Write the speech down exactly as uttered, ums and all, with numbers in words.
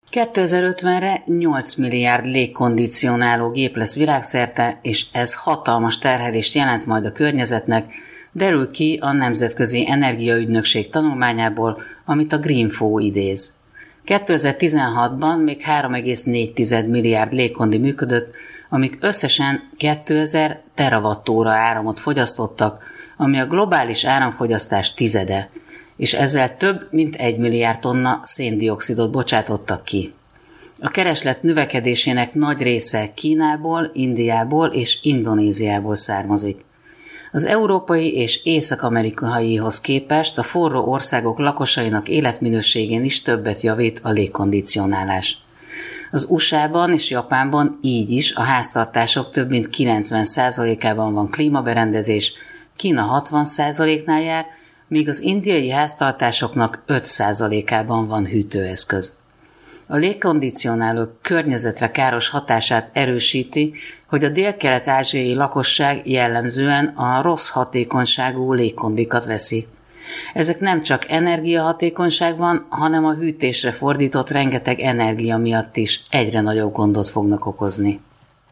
kétezer-ötvenre nyolc milliárd légkondicionáló gép lesz világszerte, és ez hatalmas terhelést jelent majd a környezetnek, derül ki a Nemzetközi Energiaügynökség tanulmányából, amit a Greenfo idéz. kétezer-tizenhatban még három egész négy milliárd légkondi működött, amik összesen kétezer terawattóra áramot fogyasztottak, ami a globális áramfogyasztás tizede, és ezzel több mint egy milliárd tonna széndioxidot bocsátottak ki. A kereslet növekedésének nagy része Kínából, Indiából és Indonéziából származik. Az európai és észak-amerikaihoz képest a forró országok lakosainak életminőségén is többet javít a légkondicionálás. Az u es á-ban és Japánban így is a háztartások több mint kilencven százalékában van klímaberendezés, Kína hatvan százaléknál jár, míg az indiai háztartásoknak öt százalékában van hűtőeszköz. A légkondicionálók környezetre káros hatását erősíti, hogy a dél-kelet-ázsiai lakosság jellemzően a rossz hatékonyságú légkondikat veszi. Ezek nem csak energiahatékonyságban, hanem a hűtésre fordított rengeteg energia miatt is egyre nagyobb gondot fognak okozni.